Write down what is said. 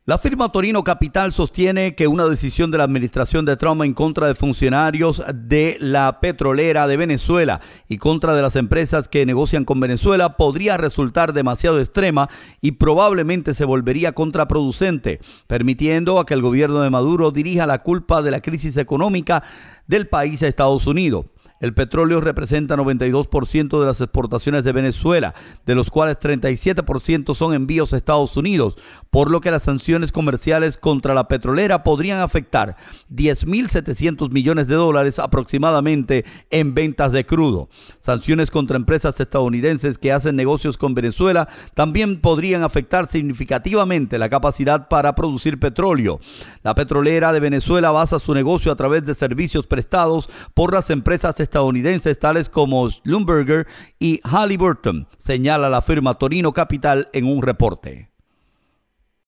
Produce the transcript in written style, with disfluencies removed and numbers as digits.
La firma Torino Capital sostiene que una decisión de la administración de Trump en contra de funcionarios de la petrolera de Venezuela y contra de las empresas que negocian con Venezuela podría resultar demasiado extrema y probablemente se volvería contraproducente, permitiendo a que el gobierno de Maduro dirija la culpa de la crisis económica del país a Estados Unidos. El petróleo representa 92% de las exportaciones de Venezuela, de los cuales 37% son envíos a Estados Unidos, por lo que las sanciones comerciales contra la petrolera podrían afectar $10.700 millones aproximadamente en ventas de crudo. Sanciones contra empresas estadounidenses que hacen negocios con Venezuela también podrían afectar significativamente la capacidad para producir petróleo. La petrolera de Venezuela basa su negocio a través de servicios prestados por las empresas estadounidenses tales como Schlumberger y Halliburton, señala la firma Torino Capital en un reporte.